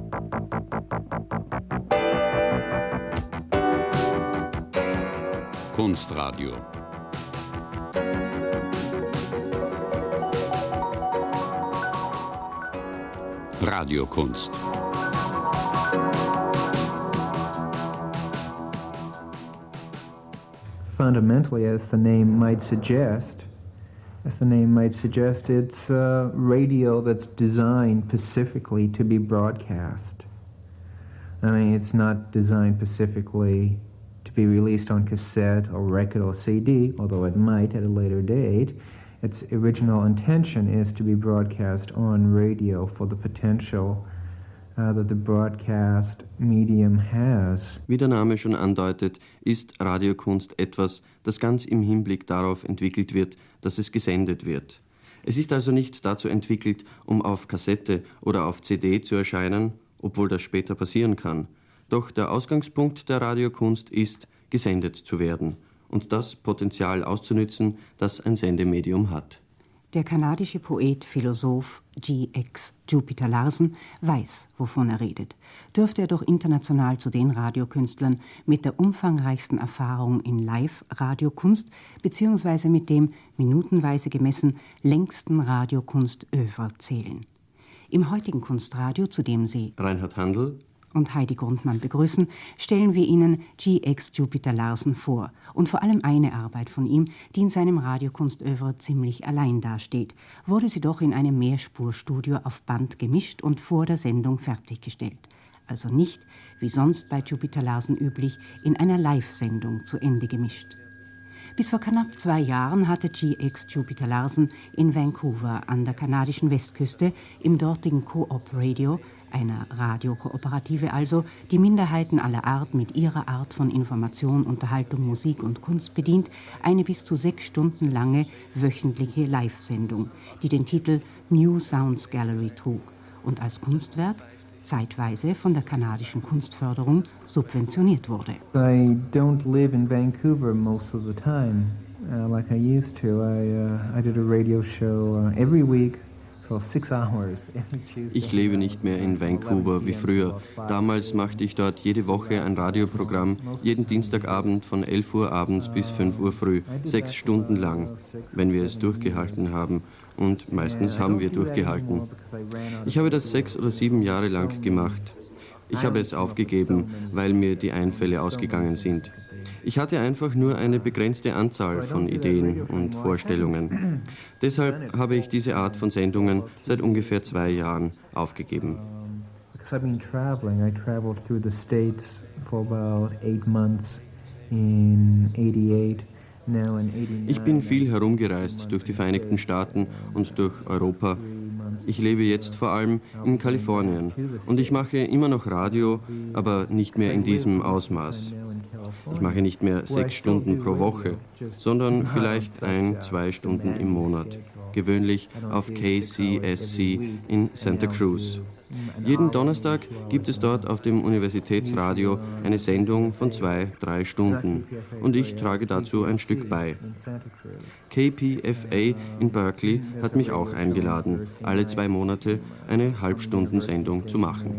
Kunstradio. Radiokunst. Fundamentally, as the name might suggest, it's radio that's designed specifically to be broadcast. I mean, it's not designed specifically to be released on cassette or record or CD, although it might at a later date. Its original intention is to be broadcast on radio for the potential that the broadcast medium has. Wie der Name schon andeutet, ist Radiokunst etwas, das ganz im Hinblick darauf entwickelt wird, dass es gesendet wird. Es ist also nicht dazu entwickelt, um auf Kassette oder auf CD zu erscheinen, obwohl das später passieren kann. Doch der Ausgangspunkt der Radiokunst ist, gesendet zu werden und das Potenzial auszunützen, das ein Sendemedium hat. Der kanadische Poet, Philosoph G.X. Jupiter Larsen weiß, wovon er redet. Dürfte er doch international zu den Radiokünstlern mit der umfangreichsten Erfahrung in Live-Radiokunst bzw. mit dem, minutenweise gemessen, längsten Radiokunst-Œuvre zählen. Im heutigen Kunstradio, zu dem Sie Reinhard Handl und Heidi Grundmann begrüßen, stellen wir Ihnen G.X. Jupiter Larsen vor und vor allem eine Arbeit von ihm, die in seinem Radiokunstœuvre ziemlich allein dasteht, wurde sie doch in einem Mehrspurstudio auf Band gemischt und vor der Sendung fertiggestellt. Also nicht, wie sonst bei Jupiter Larsen üblich, in einer Live-Sendung zu Ende gemischt. Bis vor knapp 2 Jahren hatte G.X. Jupiter Larsen in Vancouver an der kanadischen Westküste im dortigen Co-op Radio, einer Radiokooperative also, die Minderheiten aller Art mit ihrer Art von Information, Unterhaltung, Musik und Kunst bedient, eine bis zu 6 Stunden lange wöchentliche Live-Sendung, die den Titel New Sounds Gallery trug und als Kunstwerk zeitweise von der kanadischen Kunstförderung subventioniert wurde. I don't live in Vancouver most of the time, like I used to. I did a radio show every week. Ich lebe nicht mehr in Vancouver wie früher. Damals machte ich dort jede Woche ein Radioprogramm, jeden Dienstagabend von 11 Uhr abends bis 5 Uhr früh, 6 Stunden lang, wenn wir es durchgehalten haben. Und meistens haben wir durchgehalten. Ich habe das 6 oder 7 Jahre lang gemacht. Ich habe es aufgegeben, weil mir die Einfälle ausgegangen sind. Ich hatte einfach nur eine begrenzte Anzahl von Ideen und Vorstellungen. Deshalb habe ich diese Art von Sendungen seit ungefähr 2 Jahren aufgegeben. I traveled through the States for about 8 months in 88. Ich bin viel herumgereist durch die Vereinigten Staaten und durch Europa. Ich lebe jetzt vor allem in Kalifornien und ich mache immer noch Radio, aber nicht mehr in diesem Ausmaß. Ich mache nicht mehr 6 Stunden pro Woche, sondern vielleicht 1-2 Stunden im Monat, gewöhnlich auf KCSC in Santa Cruz. Jeden Donnerstag gibt es dort auf dem Universitätsradio eine Sendung von 2-3 Stunden und ich trage dazu ein Stück bei. KPFA in Berkeley hat mich auch eingeladen, alle 2 Monate eine Halbstundensendung zu machen.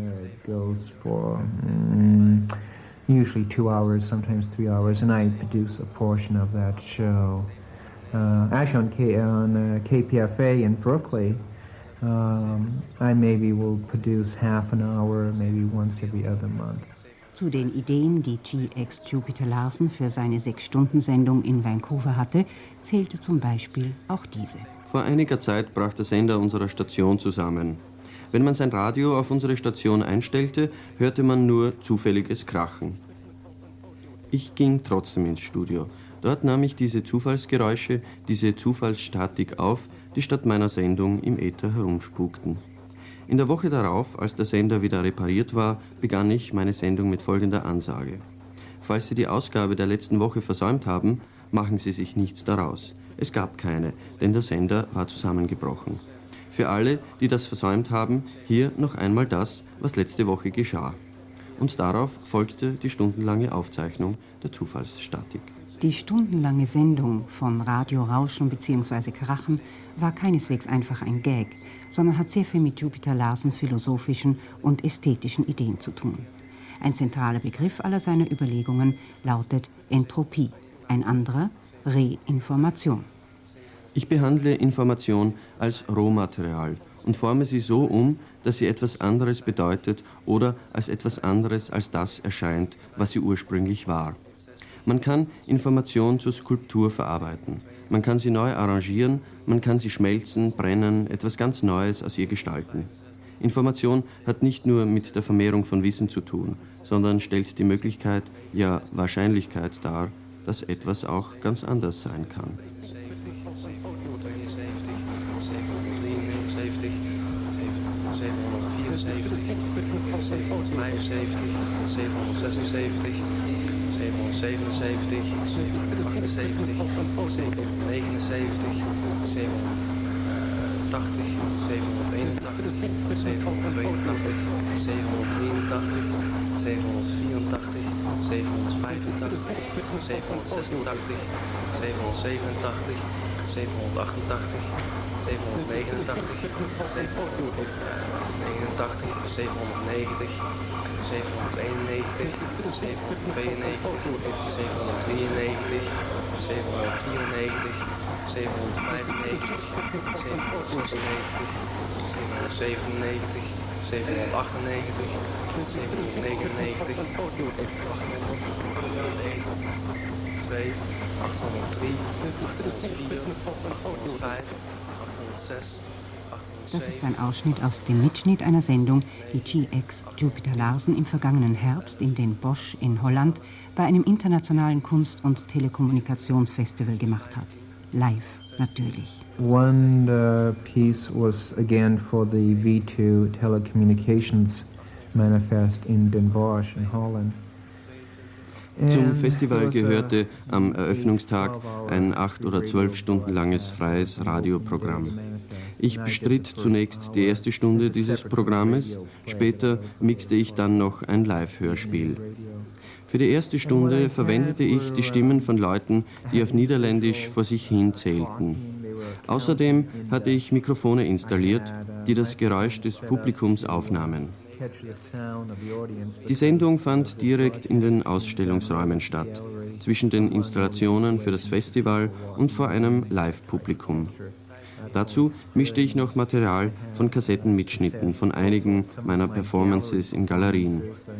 Usually 2 hours, sometimes 3 hours, and I produce a portion of that show. Actually on KPFA in Berkeley, I maybe will produce half an hour, maybe once every other month. Zu den Ideen, die G.X. Jupiter Larsen für seine 6-Stunden-Sendung in Vancouver hatte, zählte zum Beispiel auch diese. Vor einiger Zeit brach der Sender unserer Station zusammen. Wenn man sein Radio auf unsere Station einstellte, hörte man nur zufälliges Krachen. Ich ging trotzdem ins Studio. Dort nahm ich diese Zufallsgeräusche, diese Zufallsstatik auf, die statt meiner Sendung im Äther herumspukten. In der Woche darauf, als der Sender wieder repariert war, begann ich meine Sendung mit folgender Ansage. Falls Sie die Ausgabe der letzten Woche versäumt haben, machen Sie sich nichts daraus. Es gab keine, denn der Sender war zusammengebrochen. Für alle, die das versäumt haben, hier noch einmal das, was letzte Woche geschah. Und darauf folgte die stundenlange Aufzeichnung der Zufallsstatik. Die stundenlange Sendung von Radiorauschen bzw. Krachen war keineswegs einfach ein Gag, sondern hat sehr viel mit Jupiter Larsens philosophischen und ästhetischen Ideen zu tun. Ein zentraler Begriff aller seiner Überlegungen lautet Entropie, ein anderer Reinformation. Ich behandle Information als Rohmaterial und forme sie so um, dass sie etwas anderes bedeutet oder als etwas anderes als das erscheint, was sie ursprünglich war. Man kann Information zur Skulptur verarbeiten. Man kann sie neu arrangieren, man kann sie schmelzen, brennen, etwas ganz Neues aus ihr gestalten. Information hat nicht nur mit der Vermehrung von Wissen zu tun, sondern stellt die Möglichkeit, ja Wahrscheinlichkeit dar, dass etwas auch ganz anders sein kann. 806. Das ist ein Ausschnitt aus dem Mitschnitt einer Sendung, die GX Jupiter Larsen im vergangenen Herbst in Den Bosch in Holland bei einem internationalen Kunst- und Telekommunikationsfestival gemacht hat. Live natürlich. One piece was again for the V2 Telecommunications Manifest in Den Bosch in Holland. Zum Festival gehörte am Eröffnungstag ein 8 oder 12 Stunden langes freies Radioprogramm. Ich bestritt zunächst die erste Stunde dieses Programmes, später mixte ich dann noch ein Live-Hörspiel. Für die erste Stunde verwendete ich die Stimmen von Leuten, die auf Niederländisch vor sich hin zählten. Außerdem hatte ich Mikrofone installiert, die das Geräusch des Publikums aufnahmen. Die Sendung fand direkt in den Ausstellungsräumen statt, zwischen den Installationen für das Festival und vor einem Live-Publikum. Dazu mischte ich noch Material von Kassettenmitschnitten von einigen meiner Performances in Galerien.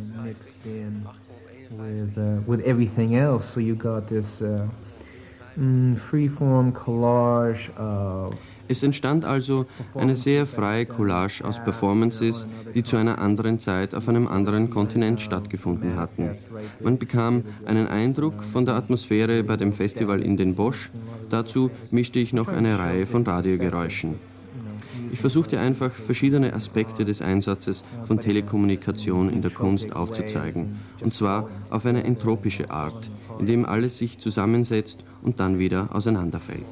With everything else, so you got this freeform collage of. Es entstand also eine sehr freie Collage aus Performances, die zu einer anderen Zeit auf einem anderen Kontinent stattgefunden hatten. Man bekam einen Eindruck von der Atmosphäre bei dem Festival in Den Bosch. Dazu mischte ich noch eine Reihe von Radiogeräuschen. Ich versuchte einfach, verschiedene Aspekte des Einsatzes von Telekommunikation in der Kunst aufzuzeigen, und zwar auf eine entropische Art, indem alles sich zusammensetzt und dann wieder auseinanderfällt.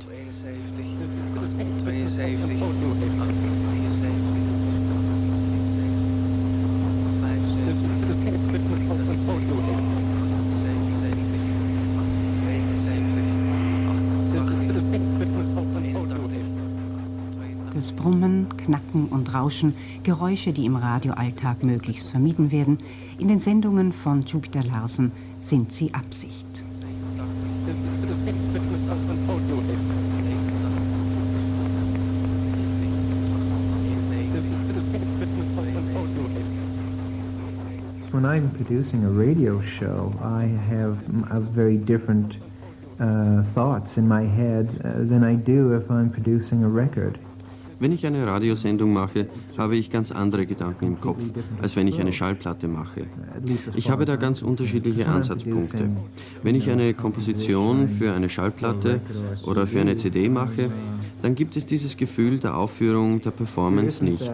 Das Brummen, Knacken und Rauschen, Geräusche, die im Radioalltag möglichst vermieden werden, in den Sendungen von Jupiter Larsen sind sie Absicht. When I'm producing a radio show, I have a very different thoughts in my head than I do if I'm producing a record. Wenn ich eine Radiosendung mache, habe ich ganz andere Gedanken im Kopf, als wenn ich eine Schallplatte mache. Ich habe da ganz unterschiedliche Ansatzpunkte. Wenn ich eine Komposition für eine Schallplatte oder für eine CD mache, dann gibt es dieses Gefühl der Aufführung, der Performance nicht.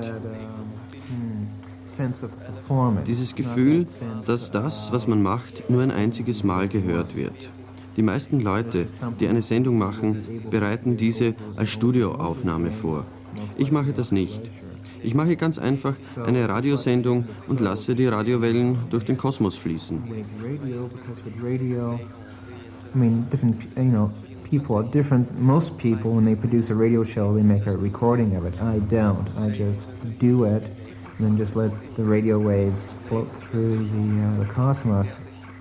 Dieses Gefühl, dass das, was man macht, nur ein einziges Mal gehört wird. Die meisten Leute, die eine Sendung machen, bereiten diese als Studioaufnahme vor. Ich mache das nicht. Ich mache ganz einfach eine Radiosendung und lasse die Radiowellen durch den Kosmos fließen. people, most people, when they produce a radio show, they make a recording of it. I don't. I just do it and then just let the radio waves float through the cosmos.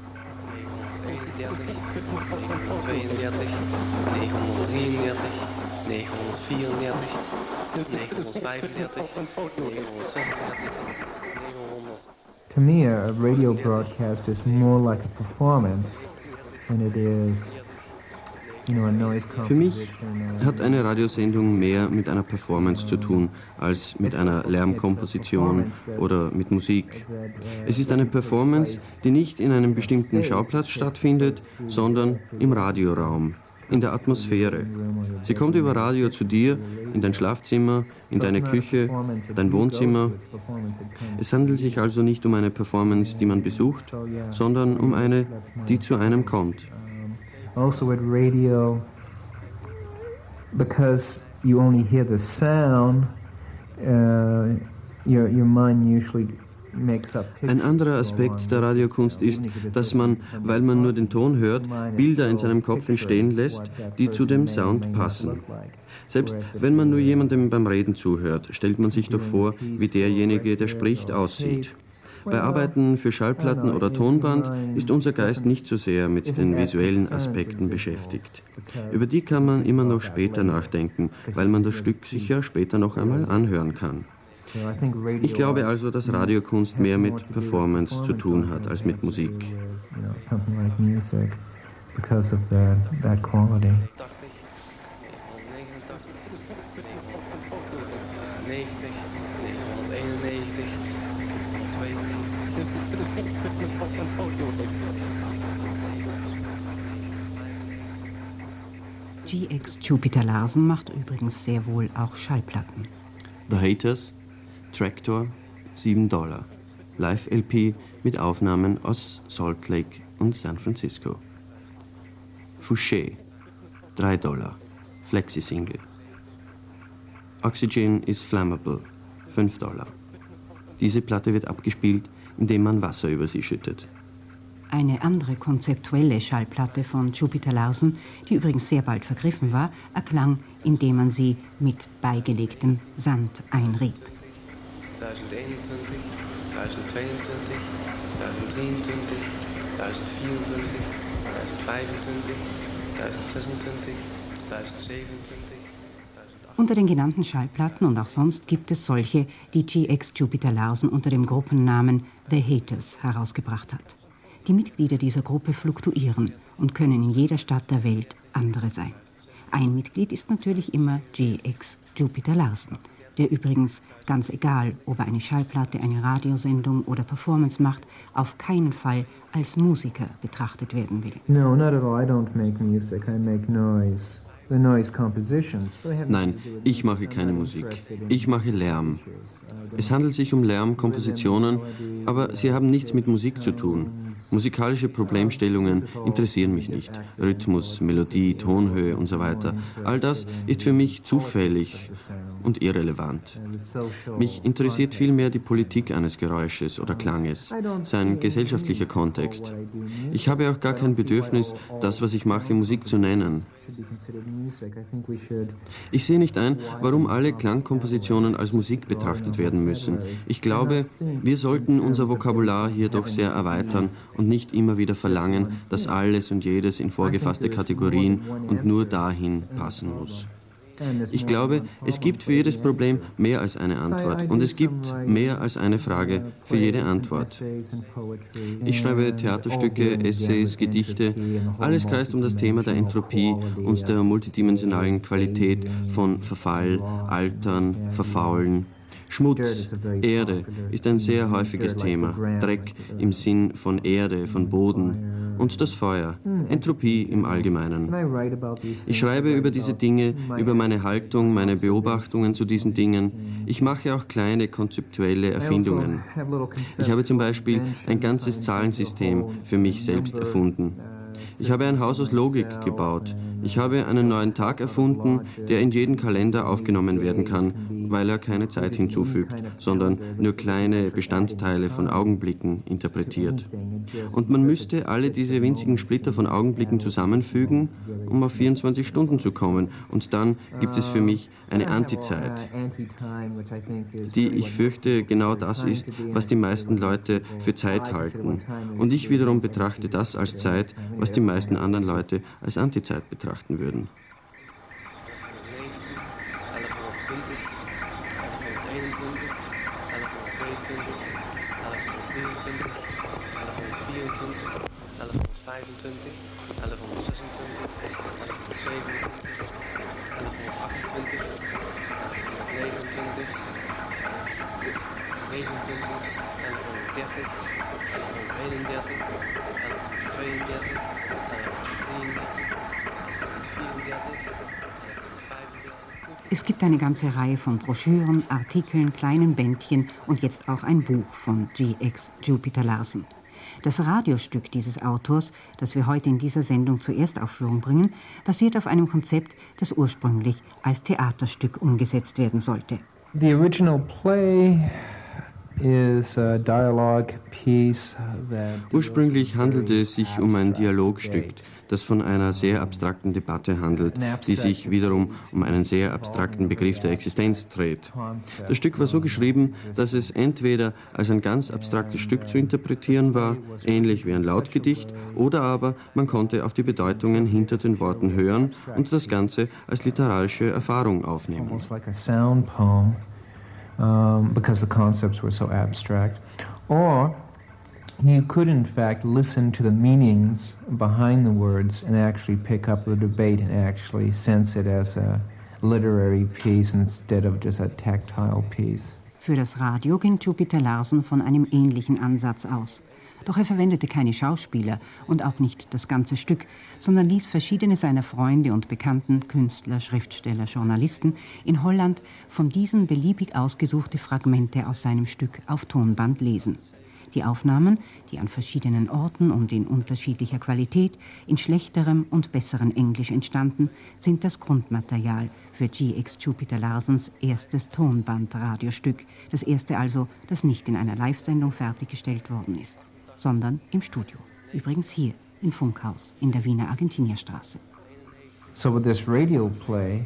932, 934, 935, 936, 900. To me, a radio broadcast is more like a performance than it is, a noise Für mich composition. hat eine Radiosendung mehr mit einer Performance zu tun als mit einer Lärmkomposition oder mit Musik. Es ist eine Performance, die nicht in einem bestimmten Schauplatz stattfindet, sondern im Radioraum, in der Atmosphäre. Sie kommt über Radio zu dir, in dein Schlafzimmer, in deine Küche, dein Wohnzimmer. Es handelt sich also nicht um eine Performance, die man besucht, sondern um eine, die zu einem kommt. Also with radio, because you only hear the sound, your mind usually makes up pictures. Ein anderer Aspekt der Radiokunst ist, dass man, weil man nur den Ton hört, Bilder in seinem Kopf entstehen lässt, die zu dem Sound passen. Selbst wenn man nur jemandem beim Reden zuhört, stellt man sich doch vor, wie derjenige, der spricht, aussieht. Bei Arbeiten für Schallplatten oder Tonband ist unser Geist nicht so sehr mit den visuellen Aspekten beschäftigt. Über die kann man immer noch später nachdenken, weil man das Stück sich ja später noch einmal anhören kann. Ich glaube also, dass Radiokunst mehr mit Performance zu tun hat als mit Musik. Something like music because of that quality. 90, 991, 2. GX Jupiter Larsen macht übrigens sehr wohl auch Schallplatten. The Haters, Tractor, $7. Live-LP mit Aufnahmen aus Salt Lake und San Francisco. Fouché, $3. Flexi-Single. Oxygen is Flammable, $5. Diese Platte wird abgespielt, indem man Wasser über sie schüttet. Eine andere konzeptuelle Schallplatte von Jupiter Larsen, die übrigens sehr bald vergriffen war, erklang, indem man sie mit beigelegtem Sand einrieb. 1021, 1022, 1023, 1024, 1025, 1026, 1027. Unter den genannten Schallplatten und auch sonst gibt es solche, die GX Jupiter Larsen unter dem Gruppennamen The Haters herausgebracht hat. Die Mitglieder dieser Gruppe fluktuieren und können in jeder Stadt der Welt andere sein. Ein Mitglied ist natürlich immer GX Jupiter Larsen, der übrigens, ganz egal, ob er eine Schallplatte, eine Radiosendung oder Performance macht, auf keinen Fall als Musiker betrachtet werden will. No, not at all. I don't make music. I make noise. The noise compositions. Nein, ich mache keine Musik. Ich mache Lärm. Es handelt sich um Lärmkompositionen, aber sie haben nichts mit Musik zu tun. Musikalische Problemstellungen interessieren mich nicht. Rhythmus, Melodie, Tonhöhe und so weiter. All das ist für mich zufällig und irrelevant. Mich interessiert vielmehr die Politik eines Geräusches oder Klanges, sein gesellschaftlicher Kontext. Ich habe auch gar kein Bedürfnis, das, was ich mache, Musik zu nennen. Ich sehe nicht ein, warum alle Klangkompositionen als Musik betrachtet werden müssen. Ich glaube, wir sollten unser Vokabular hier doch sehr erweitern und nicht immer wieder verlangen, dass alles und jedes in vorgefasste Kategorien und nur dahin passen muss. Ich glaube, es gibt für jedes Problem mehr als eine Antwort und es gibt mehr als eine Frage für jede Antwort. Ich schreibe Theaterstücke, Essays, Gedichte. Alles kreist um das Thema der Entropie und der multidimensionalen Qualität von Verfall, Altern, Verfaulen. Schmutz, Erde ist ein sehr häufiges Thema. Dreck im Sinn von Erde, von Boden. Und das Feuer, Entropie im Allgemeinen. Ich schreibe über diese Dinge, über meine Haltung, meine Beobachtungen zu diesen Dingen. Ich mache auch kleine konzeptuelle Erfindungen. Ich habe zum Beispiel ein ganzes Zahlensystem für mich selbst erfunden. Ich habe ein Haus aus Logik gebaut. Ich habe einen neuen Tag erfunden, der in jeden Kalender aufgenommen werden kann weil er keine Zeit hinzufügt, sondern nur kleine Bestandteile von Augenblicken interpretiert. Und man müsste alle diese winzigen Splitter von Augenblicken zusammenfügen, um auf 24 Stunden zu kommen. Und dann gibt es für mich eine Antizeit, die, ich fürchte, genau das ist, was die meisten Leute für Zeit halten. Und ich wiederum betrachte das als Zeit, was die meisten anderen Leute als Antizeit betrachten würden. Es gibt eine ganze Reihe von Broschüren, Artikeln, kleinen Bändchen und jetzt auch ein Buch von G.X. Jupiter Larson. Das Radiostück dieses Autors, das wir heute in dieser Sendung zur Erstaufführung bringen, basiert auf einem Konzept, das ursprünglich als Theaterstück umgesetzt werden sollte. The original play is a dialogue piece that Ursprünglich handelte es sich um ein Dialogstück, das von einer sehr abstrakten Debatte handelt, die sich wiederum um einen sehr abstrakten Begriff der Existenz dreht. Das Stück war so geschrieben, dass es entweder als ein ganz abstraktes Stück zu interpretieren war, ähnlich wie ein Lautgedicht, oder aber man konnte auf die Bedeutungen hinter den Worten hören und das Ganze als literarische Erfahrung aufnehmen. almost like a sound poem, because the concepts were so abstract. Or you could, in fact, listen to the meanings behind the words and actually pick up the debate and actually sense it as a literary piece instead of just a tactile piece. Für das Radio ging Jupiter Larson von einem ähnlichen Ansatz aus. Doch er verwendete keine Schauspieler und auch nicht das ganze Stück, sondern ließ verschiedene seiner Freunde und Bekannten, Künstler, Schriftsteller, Journalisten, in Holland von diesen beliebig ausgesuchte Fragmente aus seinem Stück auf Tonband lesen. Die Aufnahmen, die an verschiedenen Orten und in unterschiedlicher Qualität, in schlechterem und besserem Englisch entstanden, sind das Grundmaterial für G.X. Jupiter Larsons erstes Tonband-Radiostück, das erste also, das nicht in einer Live-Sendung fertiggestellt worden ist, sondern im Studio. Übrigens hier, im Funkhaus, in der Wiener Argentinierstraße. So with this radio play,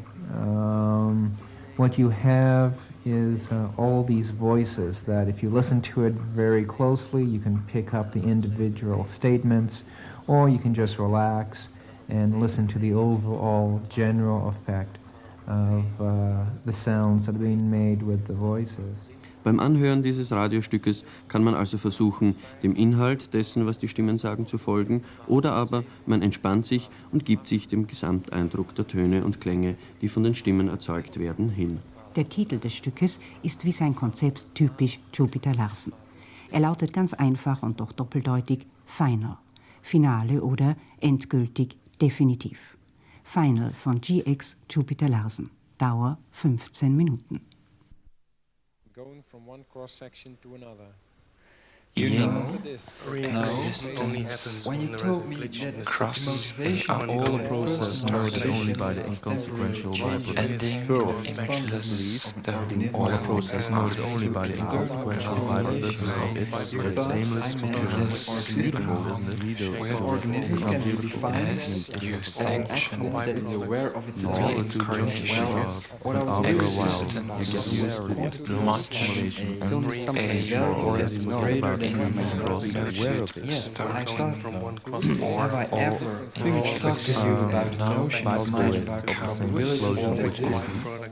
what you have is all these voices that if you listen to it very closely, you can pick up the individual statements, or you can just relax and listen to the overall general effect of the sounds that are being made with the voices. Beim Anhören dieses Radiostückes kann man also versuchen, dem Inhalt dessen, was die Stimmen sagen, zu folgen, oder aber man entspannt sich und gibt sich dem Gesamteindruck der Töne und Klänge, die von den Stimmen erzeugt werden, hin. Der Titel des Stückes ist wie sein Konzept typisch Jupiter Larson. Er lautet ganz einfach und doch doppeldeutig Final, Finale oder endgültig, definitiv. Final von G.X. Jupiter Larson, Dauer 15 Minuten. Going from one cross-section to another. You know, Re-existence, when you told me that the crosses motivation are all a process started only by the inconsequential byproduct. ending imageless of Or the a process noted only by the inconsequential byproducts of its aimless computer. We have organism can be defined as you all sanction accident that is aware of its the incarnation what I was of doing existence much already know about Yes, starting from one cross have I ever talked to you about notion of mind, about possibility of existence?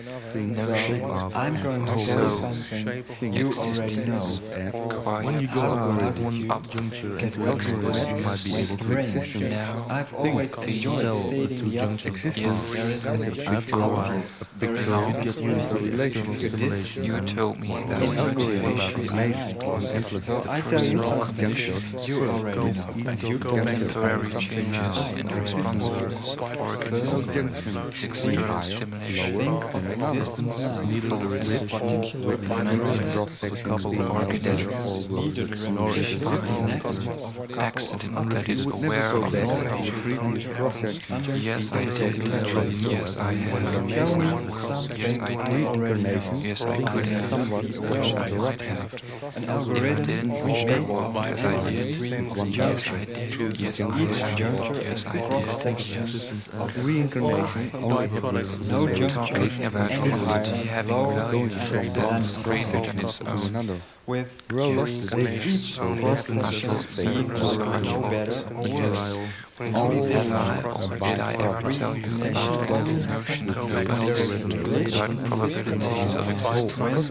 I'm going to say something you already know. When you go out one up juncture get into another, well you might be able to brain. fix it. Now, I've always enjoyed stating the existence. There is an After a while, a picture will get used to external stimulation. You told me that An algorithm motivation so I tell you something you already know. and you go necessary changes in the responsiveness of organisms, external stimulation, on another. Neither the particular couple of architects, nor is it accident that is aware of itself. Yes, I did. Yes, I have. Yes, I will. Yes, I did. Yes, I could have. Yes, I might have. If I didn't, which then? Because I did. Yes, I did. Yes, I have. Yes, I did. Yes. Reincarnation only happens Talking about reality having value, that's great in its own. with Yes, yes, only happens so much more. Only have I, or did I ever tell you about the notion of nobodies, about probabilities of existence?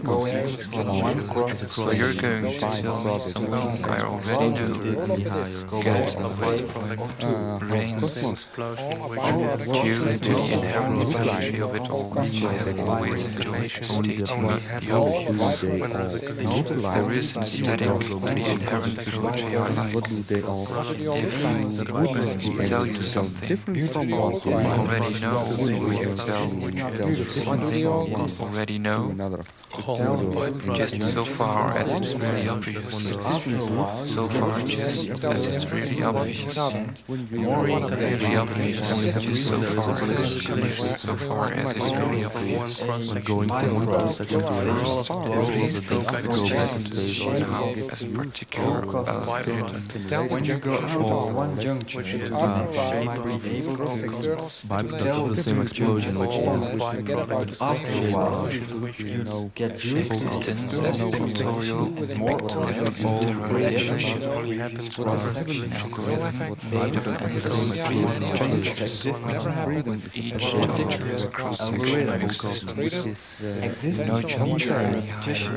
So you're going to tell me something I already know. Get rains, due to the inherent biology of it all. I have always enjoyed stating the obvious. There is an aesthetic to the inherent biology I like. If I tell you something you already know, will you tell one thing you already know? Just so far as it's really obvious. So far just as it's really obvious. Really obvious as it's so far as it's obvious. So far as it's really obvious. going to one section Now, as a particular when you go to one junction, byproduct of the same explosion, which is after a while, get existence as a pictorial interrelation only happens when an algorithm made of an algorithm changes with each juncture as a cross-section of existence. No juncture any higher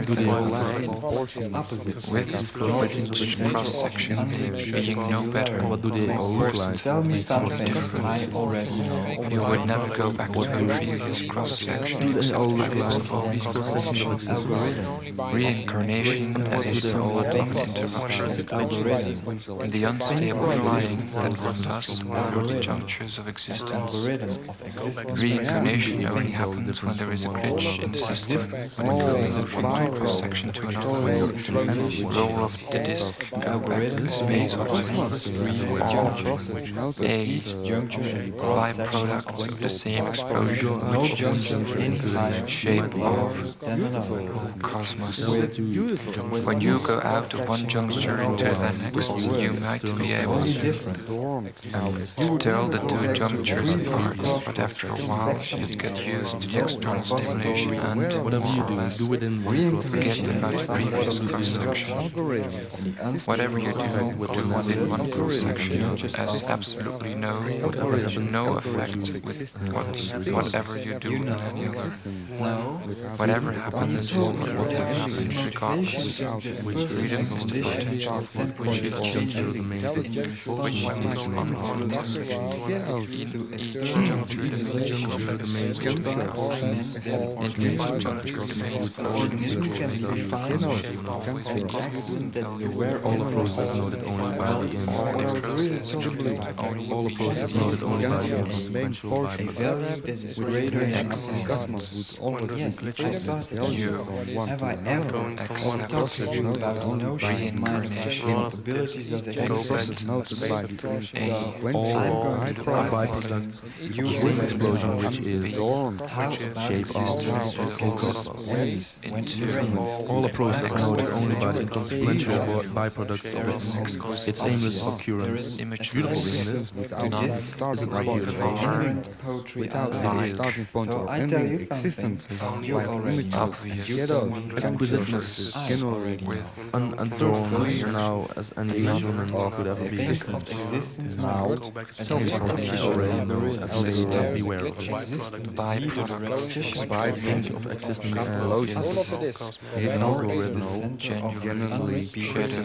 with each cross-section being no better or worse. Tell me something I already know. You would never go back to the previous cross-section except by reincarnation as a somewhat interruption. The unstable flying that runs us through the junctures of existence. Reincarnation only happens when there is a glitch in the system, when moving from one cross-section to another. Roll of the disk, go back to the space or a byproduct of the same explosion which in the shape of cosmos. When you go out of one juncture into the next, you might be able to tell the two junctures apart, but after a while you'd get used to the external stimulation and, more or less, forget about the previous cross-section. Whatever you do within one cross-section has absolutely no effect with whatever you do in any other. Whatever happens will have happened regardless. Freedom is the potential which is unlimited. In each juncture the main all the process noted only by the consequential have I ever contemplated about the notion of mind capabilities of the byproduct explosion, which is shape of all the process noted only by the consequential byproducts of its aimless occurrence. Beautiful, isn't it? Isn't regulation without a starting point or ending existence like images. Exquisiteness is generally undrawn now as any measurement could ever be. Now, tell me something I already know as to beware of. Byproduct of existing explosions. An algorithm generally shares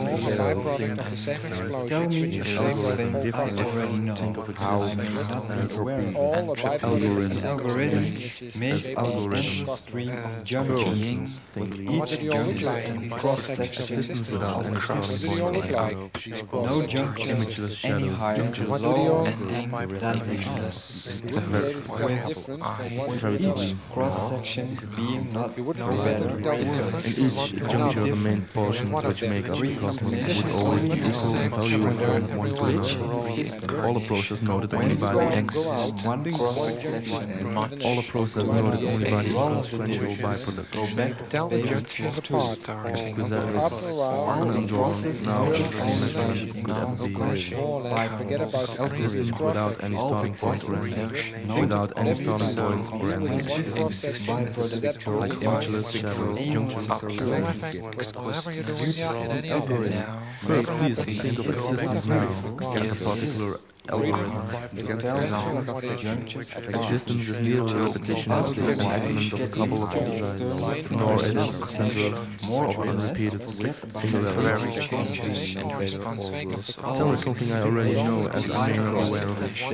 Tell me something different think of how entropy algorithms make stream of junctions with each junction cross-section without any starting point. No junction any higher, lower than the verb comparatively cross-section being not no better or worse. in each juncture the main portions which make up the cosmos would always be equal in value and from one to another. All the process noted only by the X. One cross-section All the process noted only by the consequential byproduct. go back Tell the space junctions apart. Present is After undrawn, now already measurement could ever be more or less forget about existence without any starting point or end. Without any starting point or end. Like imageless shadows, junctions of whatever you're doing in any algorithm. First, please think of existence now as a particular algorithm. Existence is neither a repetition of the development of a couple of designs, nor it is the center of unrepeated singularity. Tell me something I already know as I am not aware of it.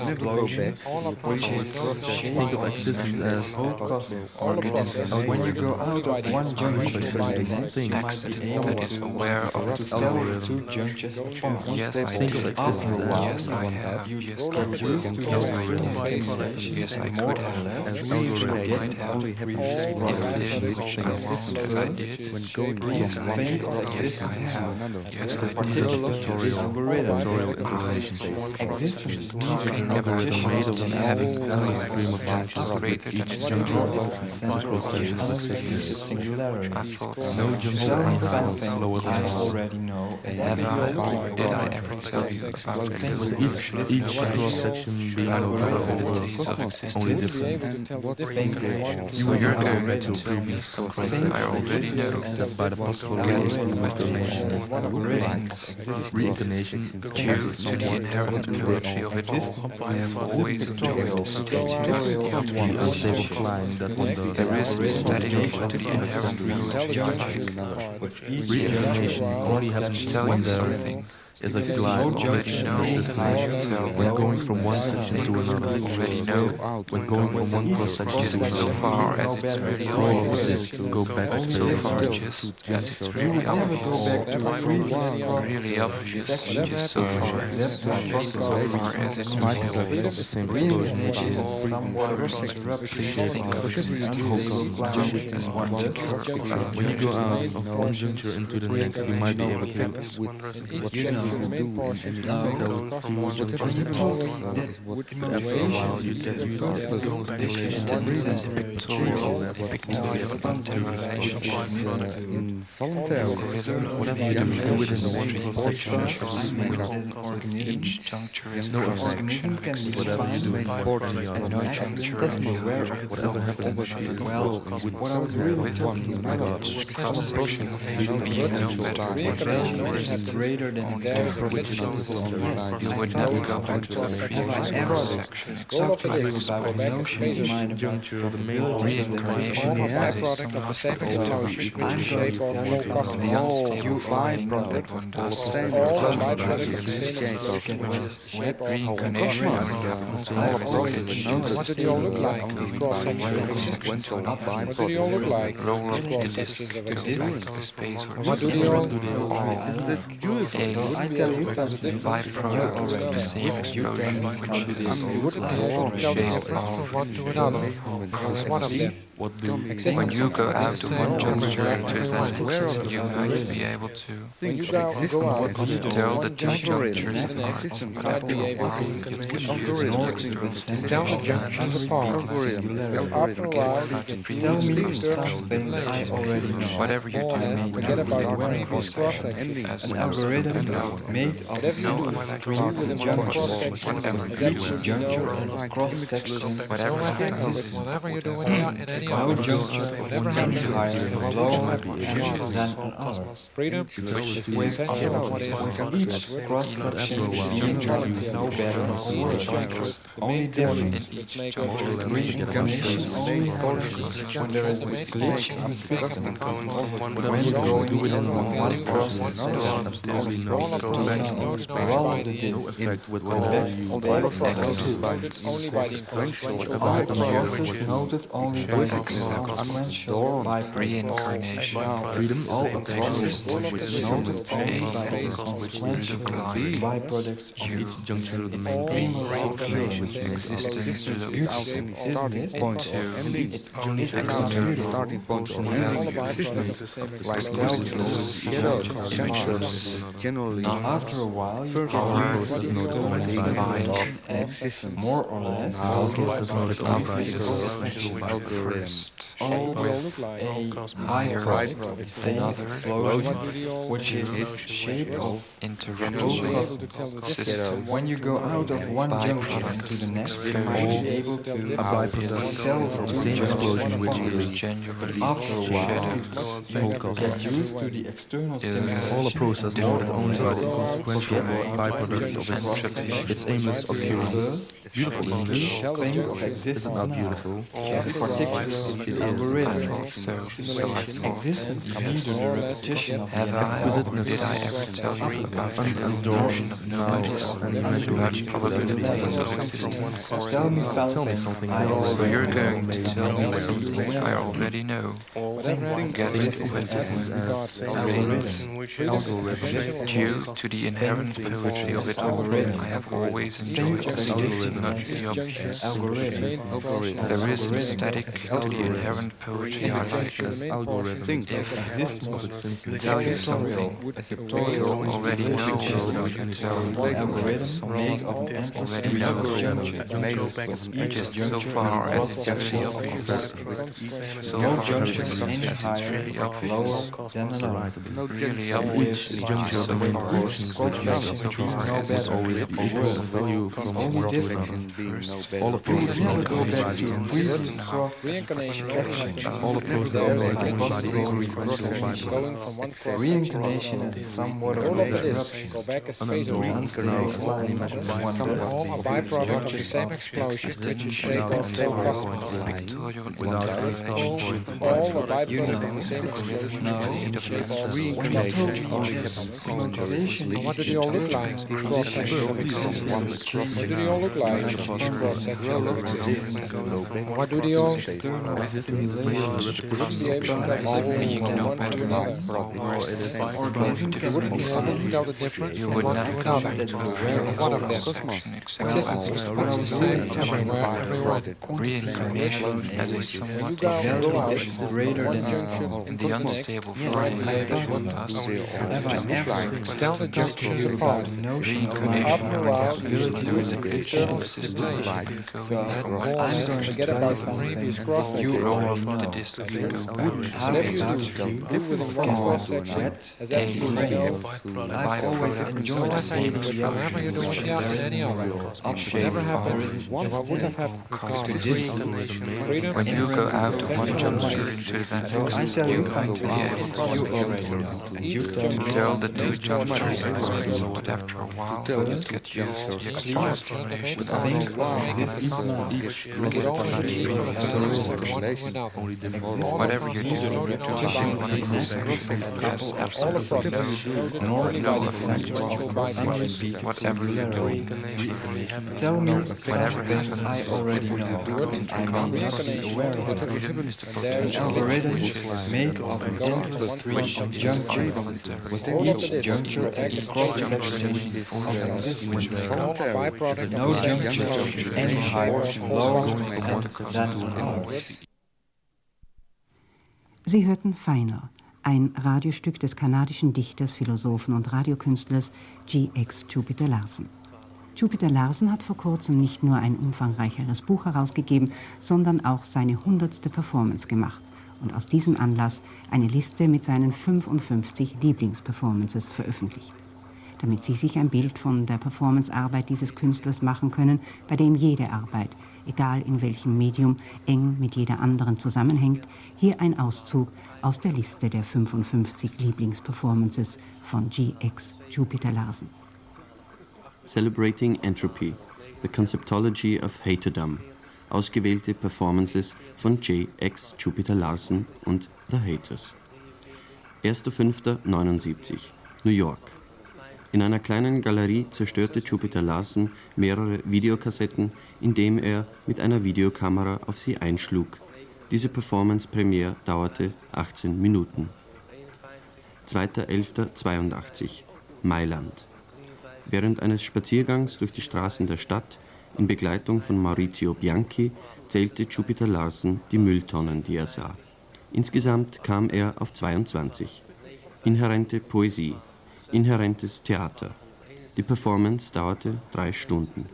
Think of existence as when you go out of one junction that is aware of its two junctions at once. Yes, I think of do. existence Yes, I have. Yes, I do. Yes, I do. Yes, I could have. as algorithm. Might have. If I did as I did. Yes, I did. Yes, I have. Yes, I did. Tutorial information. Talking never made of having value Stream of junctions greater than each its junction junction. processes existence. Singularity. I thought No so. junction Some anyhow things slower I than all. already know Did I ever tell you about the evolution of Each knowledge? cross-section being no better or Probabilities of worse, existence. only Be different. able to tell the difference between one and You So will you're not go going back to to tell me previous something I already know. except by the possible Get reincarnation. Reincarnation Due to the inherent ability of it all, I have always enjoyed The unstable flying that one does. there is a static to the inherent ability of life. Reincarnation only happens Tell when you there something is a glide already in know. the system. When going from one section to another. Already know. When going from one cross-section Just to so another. far as it's really Roll of the obvious. disc, go back So far space. just as it's really obvious. Really obvious. Just so far as it's really obvious. The same explosion which is when you go out of one juncture into the next, you might be able to tell the few but after a while you get used to the Existence as a pictorial interrelation algorithm. whatever you do within the one cross-section, Each juncture is No cross organism section. can be whatever you do defined in by any other No accident juncture doesn't is aware aware of whatever happens well, what I would really want to know cross section being no better or worse. greater than its temporal. You would never go back to the previous cross section. Subjects about notions mind about juncture, the main Reincarnation is a somewhat of shape of a whole cosmos. the unstable flying that one does. All byproducts of the same explosion, which is the shape of a whole Reincarnation cosmos. only happens when What do they all look like? These cross-sections of existence. What do they all look like? roll up These the disc cross-sections of to existence. back to space or What do they all I tell you a byproduct of the same explosion which is the shape of one to another. As one of them. what do when you go out of one juncture into the next, you might be able to When you go out tell the two junctures the next, apart, you but might after be a able while to you get used to the tell the junctions apart. After a while, you can tell me terms something I already know. whatever you more or less do, forget about the previous cross-section cross-section. as An well as algorithm without made of Whatever you no do effect between within one junctions. cross-section, Whatever that you should be juncture known. as a cross-section. whatever So I think happens, whatever you do in any No other juncture whatever would happens be in higher, the lower evolution than another. freedom is the invention of what is Each cross-section being no better or worse. Only difference. in each juncture Reincarnation only happens when there is a glitch in the system. whatever When you going do within from one one process to cross-section, another. as we know, go back to no effect with whatever you all the process noted only by consequential reincarnation. freedom, all Same process text, which is noted only by consequential byproducts of you its aim of reincarnation's security. existence looks Useful, isn't it? starting point of ending existence, like generally After a while, you first can power use does not the coincide of of existence. more or less Now does not of coincide the with algorithm. with a higher Right. same another explosion, which is shape of interruption system. When you go out of one junction into the next, you might be able to A byproduct tell of the two same explosion junctions which apart. is generally After a while, whole get used to the external stimulation. all a process noted only by the consequential byproduct of its aimless obscurity. Beautiful, isn't it? Think of Is it existence not now. beautiful? Particularly It is. algorithm. so Existence is neither the repetition of the have I or did I ever tell you about the notion of nobody's about probabilities of existence? Tell me something I else. So you're going to tell me already something know. I already know. Getting with Algorithm. due to the inherent poetry of it all, I have always enjoyed not the obvious. There is an aesthetic to the inherent poetry I like. Algorithm. If tell you something you already know, or you tell Algorithm make of already endless know, just so far as it's really obvious. So No far junction as any it's higher really or obvious. lower than another. Really obvious. Junction So of the main far functions which make up so far is as it's always really equal obvious. value from Only one to difference another. All the You would process never noted go only by back the to previous crop section. all the process noted only by the consequential byproduct. Reincarnation is somewhat of an interruption. Reincarnation only measures one does. byproduct of the same explosion, which is shape of Pictorial Without any interpretation. point all the byproduct of the same explosion, Now, which is shape of reincarnation only motivation And what do they all look like? These cross sections of existence. What do they all look like? These cross sections of existence. And what do they all? Wouldn't be able to tell the difference from one to another. organism can Wouldn't be able to tell the difference from one to another. One of them. Existence is the same everywhere, everywhere. Reincarnation as a somewhat You go out different greater from one than junction in into the the next. unstable You form might be able to have I ever tell the junctions apart. notion of After a while, my you ability use to the external stimulation. So And more or I'm less going to forget try about the something previous cross you section. already the know. distance You go wouldn't Have have it you do within one cross section as absolutely no. I've always enjoyed No, I say the that whatever you do in the other than any other. Whatever happens, and what would have happened regardless. Freedom when you is go out of one junction into the So I next, tell you're you, going to be able you to already know. You tell me tell the two junctures you already apart, know. but after a while, tell you us get used to the each extra junction of explanation. existence Think was making this it is possible. now. We could only be equal in values from one to another. Whatever you do, Noted only by you want the to next has all the absolutely processes noted only by the consequential byproducts. no, whatever you do, Tell me whatever things happens, I already know, and I may not be aware of them. freedom is the And there is An a algorithm which is is made of going examples from one to which one junctures. voluntary. All of Each this juncture act is a as cross juncture section of existence. form a byproduct No of the same junction explosion. any higher or lower than that one. Sie hörten Final, ein Radiostück des kanadischen Dichters, Philosophen und Radiokünstlers G.X. Jupiter Larson. Jupiter Larson hat vor kurzem nicht nur ein umfangreicheres Buch herausgegeben, sondern auch seine 100. Performance gemacht und aus diesem Anlass eine Liste mit seinen 55 Lieblingsperformances veröffentlicht. Damit Sie sich ein Bild von der Performancearbeit dieses Künstlers machen können, bei dem jede Arbeit, egal in welchem Medium, eng mit jeder anderen zusammenhängt, hier ein Auszug aus der Liste der 55 Lieblingsperformances von G.X. Jupiter Larson. Celebrating Entropy, The Conceptology of Haterdom. Ausgewählte Performances von J.X. Jupiter Larson und The Haters. 1.5.79, New York. In einer kleinen Galerie zerstörte Jupiter Larsen mehrere Videokassetten, indem er mit einer Videokamera auf sie einschlug. Diese Performance-Premiere dauerte 18 Minuten. 2.11.82 Mailand. Während eines Spaziergangs durch die Straßen der Stadt in Begleitung von Maurizio Bianchi zählte Jupiter Larsen die Mülltonnen, die er sah. Insgesamt kam er auf 22. Inhärente Poesie, inhärentes Theater. Die Performance dauerte 3 Stunden.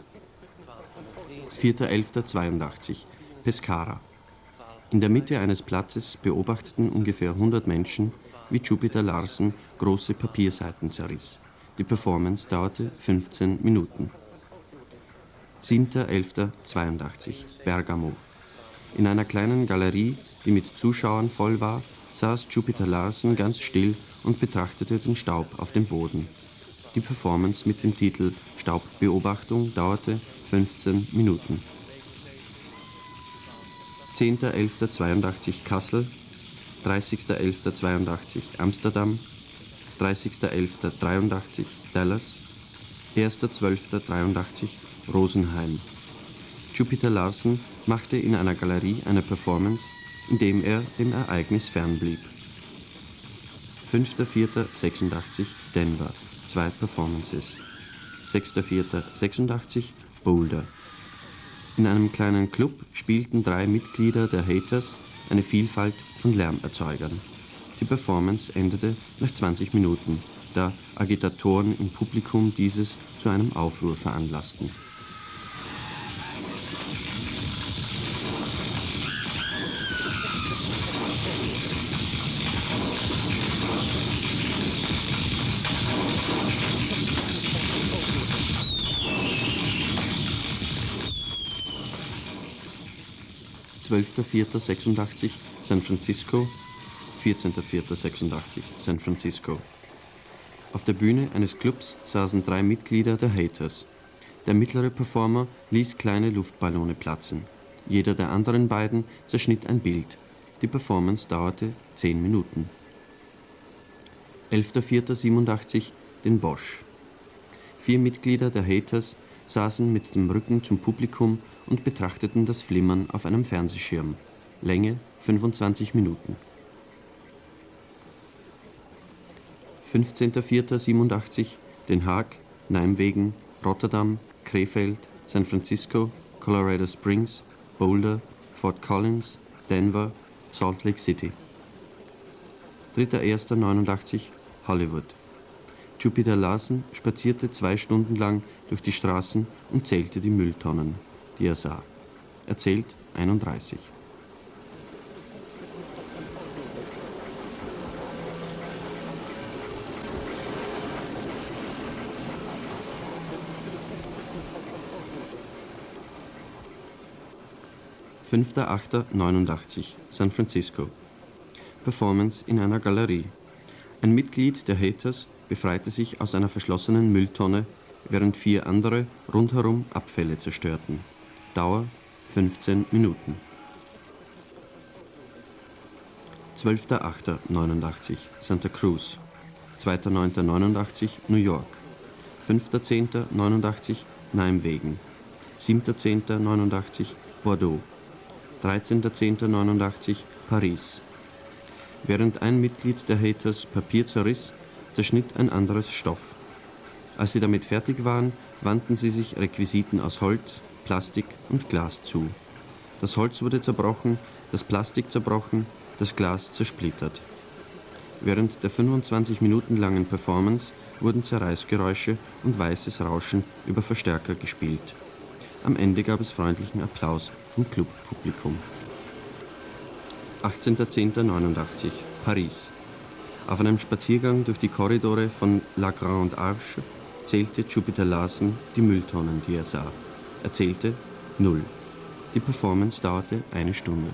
4.11.82 Pescara. In der Mitte eines Platzes beobachteten ungefähr 100 Menschen, wie Jupiter Larsen große Papierseiten zerriss. Die Performance dauerte 15 Minuten. 7.11.82 Bergamo. In einer kleinen Galerie, die mit Zuschauern voll war, saß Jupiter Larsen ganz still und betrachtete den Staub auf dem Boden. Die Performance mit dem Titel Staubbeobachtung dauerte 15 Minuten. 10.11.82 Kassel, 30.11.82 Amsterdam, 30.11.83 Dallas, 1.12.83 Rosenheim. Jupiter Larsen machte in einer Galerie eine Performance, indem er dem Ereignis fernblieb. 5.4.86 Denver, 2 Performances. 6.4.86 Boulder. In einem kleinen Club spielten 3 Mitglieder der Haters eine Vielfalt von Lärmerzeugern. Die Performance endete nach 20 Minuten, da Agitatoren im Publikum dieses zu einem Aufruhr veranlassten. (12.04.86) San Francisco, 14.04.86 San Francisco. Auf der Bühne eines Clubs saßen 3 Mitglieder der Haters. Der mittlere Performer ließ kleine Luftballone platzen. Jeder der anderen beiden zerschnitt ein Bild. Die Performance dauerte 10 Minuten. 11.04.87 Den Bosch. 4 Mitglieder der Haters saßen mit dem Rücken zum Publikum und betrachteten das Flimmern auf einem Fernsehschirm. Länge 25 Minuten. 15.04.87 Den Haag, Nijmegen, Rotterdam, Krefeld, San Francisco, Colorado Springs, Boulder, Fort Collins, Denver, Salt Lake City. 3.01.89 Hollywood. Jupiter Larsen spazierte 2 Stunden lang durch die Straßen und zählte die Mülltonnen, die er sah. Er zählt 31. (5.08.89) San Francisco. Performance in einer Galerie. Ein Mitglied der Haters befreite sich aus einer verschlossenen Mülltonne, während 4 andere rundherum Abfälle zerstörten. Dauer 15 Minuten. 12.08.89 Santa Cruz. 2.09.89 New York. 5.10.89 Nijmegen. 7.10.89 Bordeaux. 13.10.89 Paris. Während ein Mitglied der Haters Papier zerriss, zerschnitt ein anderes Stoff. Als sie damit fertig waren, wandten sie sich Requisiten aus Holz, Plastik und Glas zu. Das Holz wurde zerbrochen, das Plastik zerbrochen, das Glas zersplittert. Während der 25 Minuten langen Performance wurden Zerreißgeräusche und weißes Rauschen über Verstärker gespielt. Am Ende gab es freundlichen Applaus vom Clubpublikum. 18.10.89 Paris. Auf einem Spaziergang durch die Korridore von La Grande Arche zählte Jupiter Larsen die Mülltonnen, die er sah. Er zählte 0. Die Performance dauerte 1 Stunde.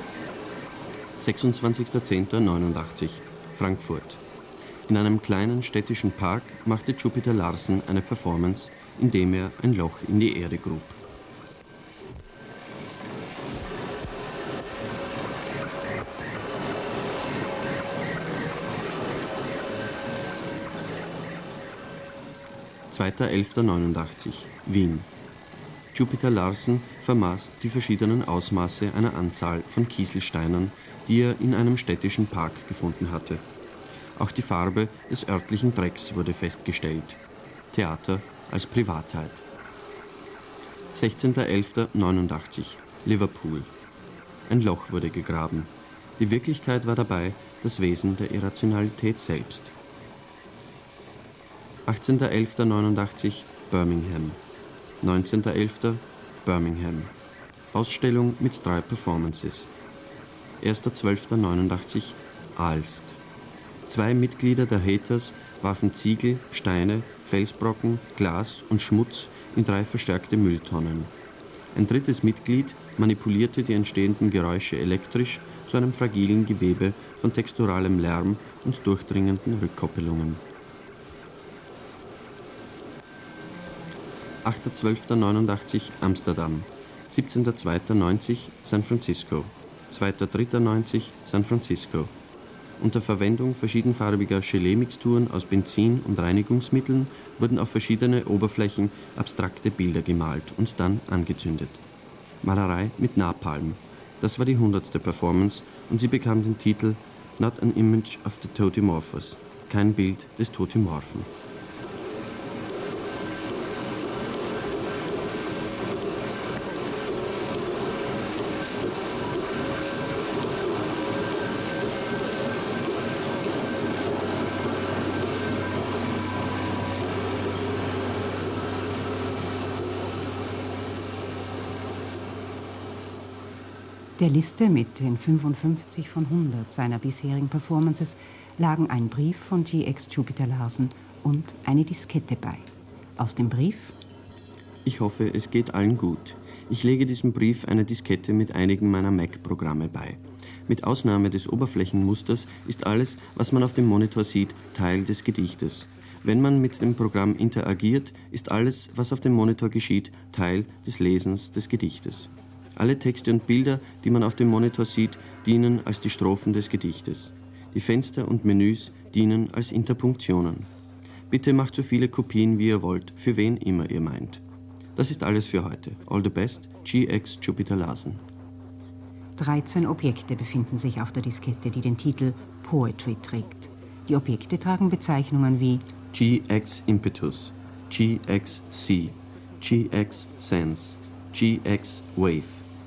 26.10.89 Frankfurt. In einem kleinen städtischen Park machte Jupiter Larsen eine Performance, indem er ein Loch in die Erde grub. 2.11.89, Wien. Jupiter Larsen vermaß die verschiedenen Ausmaße einer Anzahl von Kieselsteinen, die er in einem städtischen Park gefunden hatte. Auch die Farbe des örtlichen Drecks wurde festgestellt. Theater als Privatheit. 16.11.89, Liverpool. Ein Loch wurde gegraben. Die Wirklichkeit war dabei das Wesen der Irrationalität selbst. 18.11.89, Birmingham. 19.11. Birmingham. Ausstellung mit 3 Performances. 1.12.89, Aalst. 2 Mitglieder der Haters warfen Ziegel, Steine, Felsbrocken, Glas und Schmutz in 3 verstärkte Mülltonnen. Ein drittes Mitglied manipulierte die entstehenden Geräusche elektrisch zu einem fragilen Gewebe von texturalem Lärm und durchdringenden Rückkoppelungen. 8.12.89, Amsterdam. 17.02.90, San Francisco. 2.03.90, San Francisco. Unter Verwendung verschiedenfarbiger Gelee-Mixturen aus Benzin und Reinigungsmitteln wurden auf verschiedene Oberflächen abstrakte Bilder gemalt und dann angezündet. Malerei mit Napalm. Das war die 100. Performance und sie bekam den Titel Not an Image of the Totemorphos. Kein Bild des Totemorphen. Der Liste mit den 55 von 100 seiner bisherigen Performances lagen ein Brief von G.X. Jupiter Larsen und eine Diskette bei. Aus dem Brief: Ich hoffe, es geht allen gut. Ich lege diesem Brief eine Diskette mit einigen meiner Mac-Programme bei. Mit Ausnahme des Oberflächenmusters ist alles, was man auf dem Monitor sieht, Teil des Gedichtes. Wenn man mit dem Programm interagiert, ist alles, was auf dem Monitor geschieht, Teil des Lesens des Gedichtes. Alle Texte und Bilder, die man auf dem Monitor sieht, dienen als die Strophen des Gedichtes. Die Fenster und Menüs dienen als Interpunktionen. Bitte macht so viele Kopien, wie ihr wollt, für wen immer ihr meint. Das ist alles für heute. All the best, G.X. Jupiter Larsen. 13 Objekte befinden sich auf der Diskette, die den Titel Poetry trägt. Die Objekte tragen Bezeichnungen wie GX Impetus, GX C, GX Sense, GX Wave,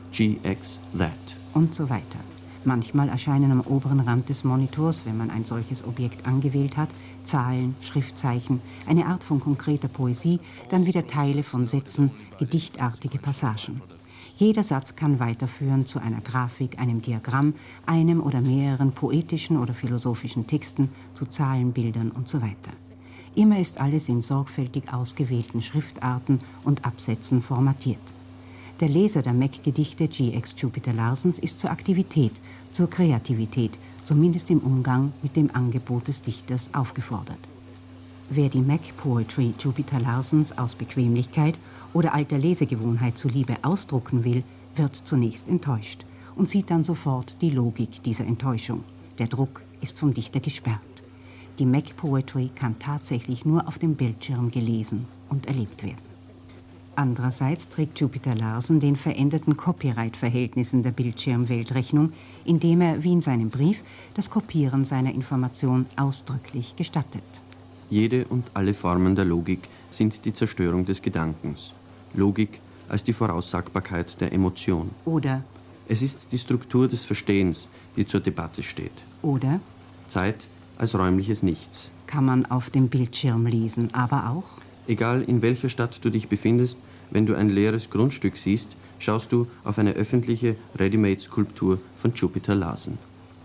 GX That und so weiter. Manchmal erscheinen am oberen Rand des Monitors, wenn man ein solches Objekt angewählt hat, Zahlen, Schriftzeichen, eine Art von konkreter Poesie, dann wieder Teile von Sätzen, gedichtartige Passagen. Jeder Satz kann weiterführen zu einer Grafik, einem Diagramm, einem oder mehreren poetischen oder philosophischen Texten, zu Zahlenbildern und so weiter. Immer ist alles in sorgfältig ausgewählten Schriftarten und Absätzen formatiert. Der Leser der Mac-Gedichte G.X. Jupiter Larsens ist zur Aktivität, zur Kreativität, zumindest im Umgang mit dem Angebot des Dichters aufgefordert. Wer die Mac-Poetry Jupiter Larsens aus Bequemlichkeit oder alter Lesegewohnheit zuliebe ausdrucken will, wird zunächst enttäuscht und sieht dann sofort die Logik dieser Enttäuschung. Der Druck ist vom Dichter gesperrt. Die Mac-Poetry kann tatsächlich nur auf dem Bildschirm gelesen und erlebt werden. Andererseits trägt Jupiter Larsen den veränderten Copyright-Verhältnissen der Bildschirmwelt Rechnung, indem er, wie in seinem Brief, das Kopieren seiner Information ausdrücklich gestattet. Jede und alle Formen der Logik sind die Zerstörung des Gedankens. Logik als die Voraussagbarkeit der Emotion. Oder es ist die Struktur des Verstehens, die zur Debatte steht. Oder Zeit als räumliches Nichts. Kann man auf dem Bildschirm lesen, aber auch? Egal in welcher Stadt du dich befindest, wenn du ein leeres Grundstück siehst, schaust du auf eine öffentliche Ready-Made-Skulptur von Jupiter Larsen.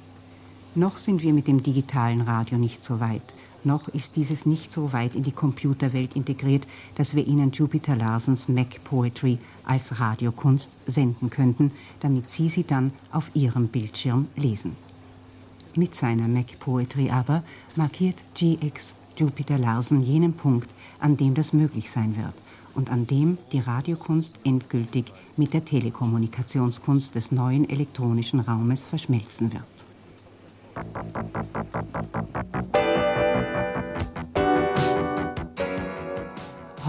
Noch sind wir mit dem digitalen Radio nicht so weit. Noch ist dieses nicht so weit in die Computerwelt integriert, dass wir Ihnen Jupiter Larsens Mac-Poetry als Radiokunst senden könnten, damit Sie sie dann auf Ihrem Bildschirm lesen. Mit seiner Mac-Poetry aber markiert G.X. Jupiter Larsen jenen Punkt, an dem das möglich sein wird und an dem die Radiokunst endgültig mit der Telekommunikationskunst des neuen elektronischen Raumes verschmelzen wird.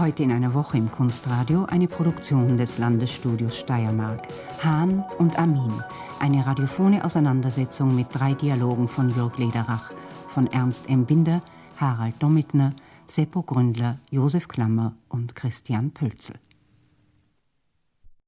Heute in einer Woche im Kunstradio eine Produktion des Landesstudios Steiermark. Hahn und Amin. Eine radiophone Auseinandersetzung mit 3 Dialogen von Jörg Lederach, von Ernst M. Binder, Harald Domitner, Seppo Gründler, Josef Klammer und Christian Pölzl.